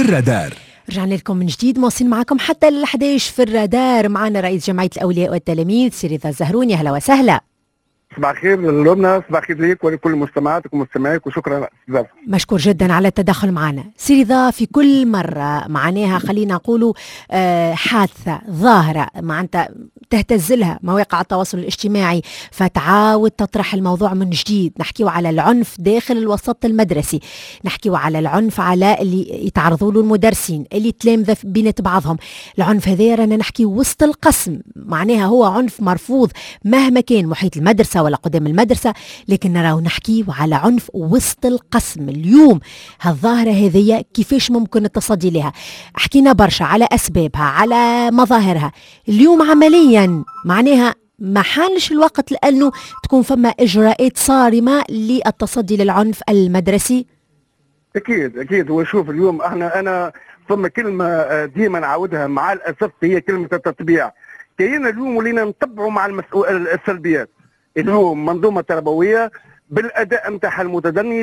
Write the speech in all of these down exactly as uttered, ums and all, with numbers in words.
الرادار. رجعنا لكم من جديد، مواصلين معكم حتى ال إحدى عشر في الرادار. معنا رئيس جمعية الأولياء والتلاميذ سي رضا الزهروني. أهلا وسهلا. صباح الخير للمنا، صباح الخير ليك ولكل مستمعاتك ومستمعيك، وشكرا استاذ. مشكور جدا على التدخل معنا سي رضا. في كل مرة معناها خلينا نقولوا آه حادثة ظاهرة معناتها تهتز لها مواقع التواصل الاجتماعي، فتعاود تطرح الموضوع من جديد. نحكيو على العنف داخل الوسط المدرسي، نحكيو على العنف على اللي يتعرضوا له المدرسين، اللي تلامذة بينات بعضهم. العنف هذا رانا نحكي وسط القسم، معناها هو عنف مرفوض مهما كان محيط المدرسة ولا قدام المدرسة، لكن نراو نحكيو على عنف وسط القسم. اليوم هالظاهرة هذه كيفاش ممكن التصدي لها؟ حكينا برشا على أسبابها، على مظاهرها. اليوم عمليا معناها ما حانش الوقت لأنه تكون فما إجراءات صارمة للتصدي للعنف المدرسي. أكيد أكيد. وشوف اليوم احنا أنا ثم كلمة ديما نعاودها مع الأسف، هي كلمة التطبيع. كاين اليوم ولينا نتبعوا مع المسؤول السلبيات. اليوم منظومة تربوية بالأداء نتاعها المتدني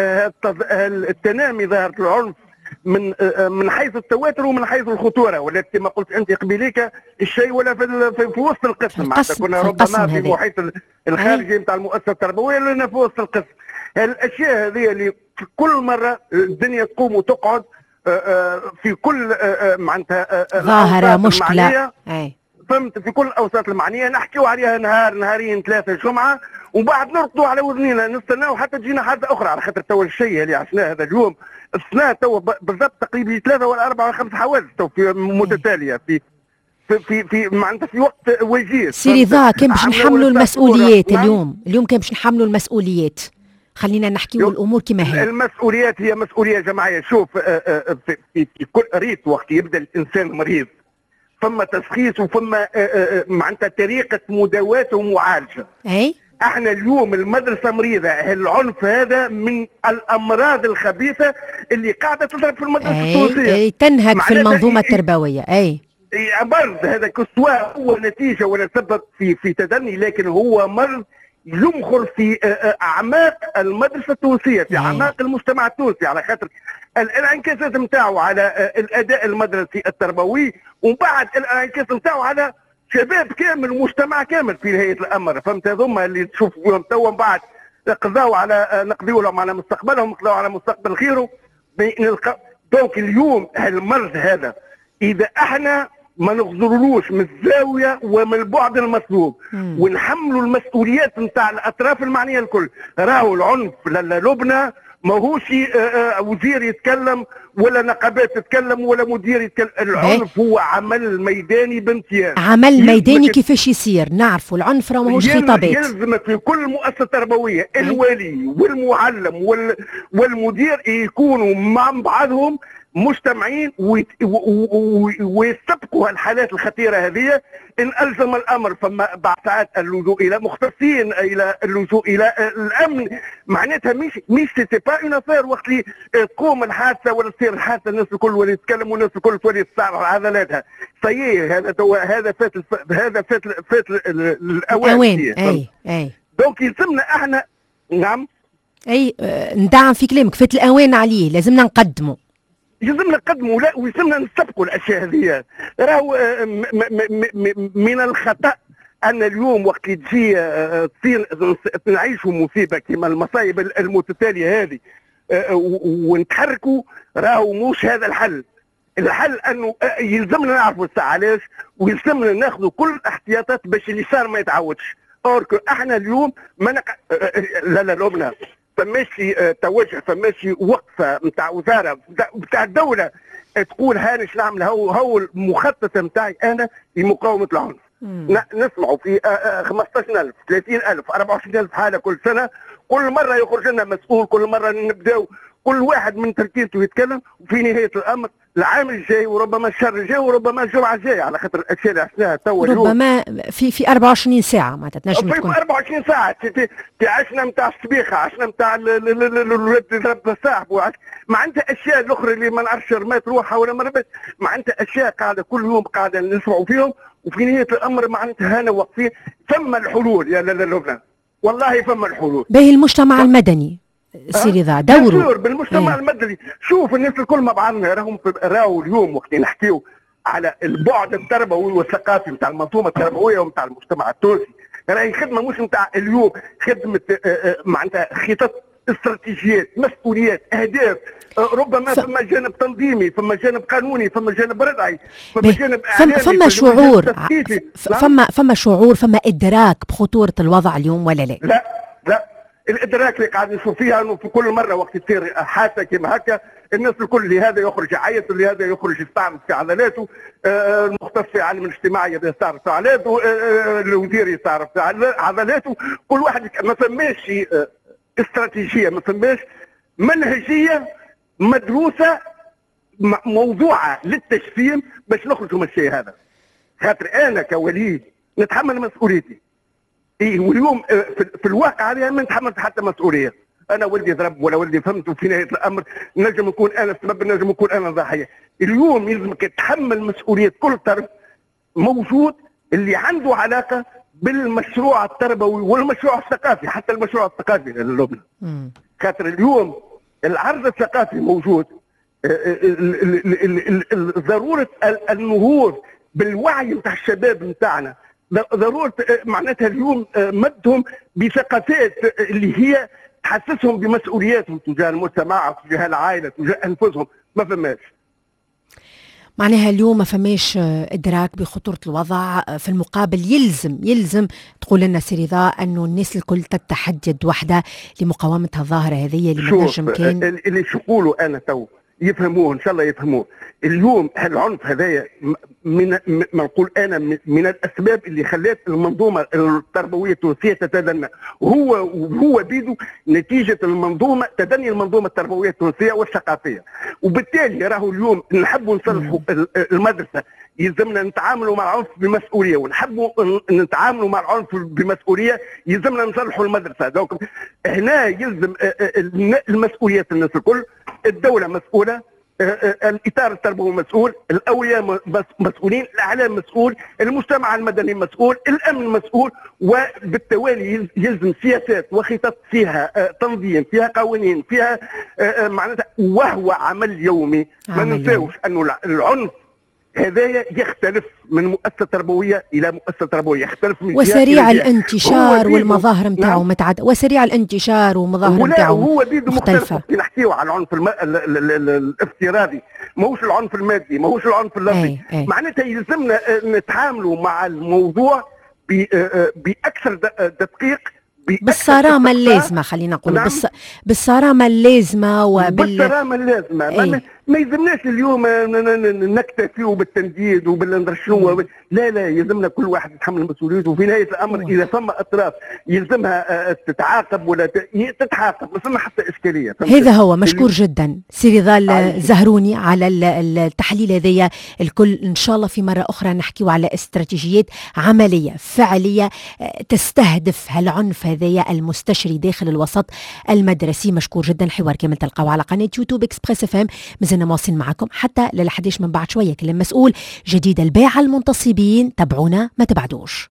بالتنامي ظاهرة العنف من من حيث التواتر ومن حيث الخطوره، ولا كما قلت انت قبيليك الشيء ولا في, في, في وسط القسم، معناتها كنا ربما في المحيط الخارجي نتاع المؤسسه التربويه لنا في وسط القسم. الاشياء هذه اللي في كل مره الدنيا تقوم وتقعد في كل معناتها ظاهره مشكله، اي فهمت، في كل الاوساط المعنيه نحكيو عليها نهار نهارين ثلاثه جمعه، ومن بعد نرقدوا على وذنينا نستناو حتى تجينا حادثه اخرى، على خاطر تو الشيء اللي عشناه هذا اليوم السنه تو بالضبط تقريبا ثلاثه ولا اربعه ولا خمس حوادث تو في متتاليه في في في, في معناتها في وقت وجيز. سي رضا كان باش نحملوا المسؤوليات اليوم، اليوم كان باش نحملوا المسؤوليات. خلينا نحكيو الامور كما هي. المسؤوليات هي مسؤوليه جماعيه. شوف في, في, في كل ريت وقت يبدا الانسان مريض فما تشخيص وفما معناتها طريقه مداواه ومعالجه. اي احنا اليوم المدرسه مريضه، العنف هذا من الامراض الخبيثه اللي قاعده تضرب في المدرسه التونسيه، اي تنهك في المنظومه التربويه. اي مرض هذا سواء هو نتيجه ولا سبب في في تدني، لكن هو مرض يمخر في اعماق المدرسه التونسيه، في اعماق المجتمع التونسي، على خاطر الانعكاسات نتاعو على الاداء المدرسي التربوي، وبعد الانعكاس نتاعو على شباب كامل ومجتمع كامل في نهايه الامر. فهمت؟ هذوما اللي تشوف فيهم توا من بعد قضاو على نقضيو لهم على مستقبلهم، قضاو على مستقبل غيره. دونك اليوم هالمرض هذا اذا احنا ما نغزرلوش من الزاويه ومن البعد المطلوب ونحملوا المسؤوليات نتاع الاطراف المعنيه الكل. راهو العنف لبنى ماهوش وزير يتكلم ولا نقابات تتكلم ولا مدير يتكلم، العنف هو عمل ميداني بامتياز. عمل ميداني كيفاش يصير؟ نعرفوا العنف راه ماهوش خطابات. يلزم في كل مؤسسه تربويه الولي والمعلم وال والمدير يكونوا مع بعضهم مجتمعين ويستبقوا الحالات الخطيره هذه. ان الزم الامر فما بعد ساعات اللجوء الى مختصين، الى اللجوء الى الامن. معناتها مش مش سي با اون افير وقت اللي تقوم الحادثه ولا تصير الحادثه الناس الكل ولا يتكلموا والناس الكل تولي تستعرض عضلاتها. صحيح هذا تو هذا فات هذا فات فات الاوان. اي اي دونك يلزمنا احنا نعم اي ندعم في كلامك، فات الاوان عليه، لازمنا نقدموا يلزمنا نقدموا لا ويلزمنا نستبقوا الاشياء هذه. راهو من الخطا ان اليوم وقت اللي تجي تصير نعيشوا مصيبه كما المصايب المتتاليه هذه ونتحركوا، راهو مش هذا الحل. الحل انه يلزمنا نعرفوا الساعه علاش، ويلزمنا ناخذوا كل الاحتياطات باش اللي صار ما يتعاودش. اوركو احنا اليوم ما نق... لا لا لبنى فماشي توجه، فماشي وقفه نتاع وزاره نتاع الدوله تقول هانش نعمل هو هو المخطط نتاعي انا لمقاومه العنف. نسمعوا في خمسطاش ألف ثلاثين ألف أربعة وعشرين ألف حاله كل سنه، كل مره يخرج لنا مسؤول، كل مره نبداو كل واحد من تركيزته يتكلم، وفي نهايه الامر العام الجاي وربما الشهر الجاي وربما الجمعه الجايه، على خاطر الاشياء اللي عشناها توا ربما في في أربعة وعشرين ساعه ما تنجم تكون في أربعة وعشرين ساعه. في عشنا نتاع السبيخه، عشنا نتاع الولد صاحبه، معناتها اشياء الاخرى اللي ما نعرفش رمات روحها ولا ما رمات، معناتها اشياء قاعده كل يوم قاعده نسمعوا فيهم، وفي نهايه الامر معناتها هنا واقفين. ثم الحلول يا لا لا لبنان، والله فما الحلول. باهي المجتمع المدني سي رضا دوره بالمجتمع المدني. شوف الناس الكل مع بعضنا راهم راهو اليوم وقت نحكيو على البعد التربوي والثقافي نتاع المنظومه التربويه ونتاع المجتمع التونسي، راهي خدمه مش نتاع اليوم، خدمه معناتها خطط، استراتيجيات، مسؤوليات، اهداف. ربما ف... فما جانب تنظيمي، فما جانب قانوني، فما جانب ردعي، فما جانب اعلامي، فما شعور فما فما شعور فما ادراك بخطوره الوضع اليوم ولا لا؟ لا لا، الادراك اللي قاعد نشوف فيها انه في كل مره وقت تصير حادثه كما هكا الناس الكل اللي هذا يخرج يعيط، اللي هذا يخرج يستعرض في عضلاته، آه المختص في علم الاجتماع يستعرض في عضلاته، آه الوزير يستعرض في عضلاته، كل واحد ما فماش آه استراتيجيه، ما فماش منهجيه مدروسه موضوعه للتجسيم باش نخرجوا من الشيء هذا. خاطر انا كولي نتحمل مسؤوليتي. اي واليوم في الواقع هذا ما نتحمل حتى مسؤوليه. انا ولدي ضرب ولا ولدي فهمت، وفي نهايه الامر نجم نكون انا السبب، نجم نكون انا ضحيه. اليوم يلزمك تتحمل مسؤوليه كل طرف موجود اللي عنده علاقه بالمشروع التربوي والمشروع الثقافي، حتى المشروع الثقافي للبنى. خاطر اليوم العرض الثقافي موجود، ضروره النهوض بالوعي نتاع الشباب نتاعنا، ضروره معناتها اليوم مدهم بثقافات اللي هي تحسسهم بمسؤولياتهم تجاه المجتمع، تجاه العائله، تجاه انفسهم. ما فماش معناها اليوم ما فماش ادراك بخطوره الوضع. في المقابل يلزم يلزم تقول لنا سي رضا انه الناس الكل تتحد يد وحده لمقاومه الظاهره هذه اللي ما نجم كان اللي شقولوا انا تو يفهموه ان شاء الله يفهموه. اليوم العنف هذايا من ما نقول انا من الاسباب اللي خلات المنظومه التربويه التونسيه تتدنى، وهو وهو بيدو نتيجه المنظومه تدني المنظومه التربويه التونسيه والثقافيه. وبالتالي راهو اليوم نحبوا نصلحوا المدرسه يلزمنا نتعاملوا مع العنف بمسؤوليه، ونحبوا نتعاملوا مع العنف بمسؤوليه يلزمنا نصلحوا المدرسه. دونك هنا يلزم المسؤوليات الناس الكل، الدوله مسؤوله، الاطار التربوي مسؤول، الاولياء مسؤولين، الاعلام مسؤول، المجتمع المدني مسؤول، الامن مسؤول، وبالتوالي يلزم سياسات وخطط فيها تنظيم، فيها قوانين، فيها معناتها، وهو عمل يومي. ما ننساوش انه العنف هذايا يختلف من مؤسسه تربويه الى مؤسسه تربويه، يختلف من وسريع الانتشار والمظاهر نتاعو نعم. متعدده، وسريع الانتشار والمظاهر نتاعو هو بيده مختلفه. نحكيو على العنف الم... الافتراضي، ماهوش العنف المادي، ماهوش العنف اللفظي. معناتها يلزمنا نتعاملوا مع الموضوع ب... باكثر تدقيق، بالصرامه اللازمه. خلينا نقول نعم. بالص... بالصرامه اللازمه وبال بالصرامه اللازمه. ما, ما يلزمناش اليوم نكتفيوا بالتنديد وبال شنو. لا لا، يلزمنا كل واحد يتحمل مسؤوليته، وفي نهايه الامر مم. اذا ثم اطراف يلزمها تتعاقب ولا تتعاقب، ما ثم حتى اشكاليه. هذا هو. مشكور جدا سي رضا الزهروني على التحليل هذايا الكل. ان شاء الله في مره اخرى نحكيوا على استراتيجيات عمليه فعليه تستهدف هالعنف هذايا المستشري داخل الوسط المدرسي. مشكور جدا. حوار كامل تلقاوه على قناه يوتيوب اكسبريس اف ام. مازلنا مواصلين معكم حتى للحديش من بعد شويه. كلام مسؤول جديد الباعة المنتصبين. تابعونا، ما تبعدوش.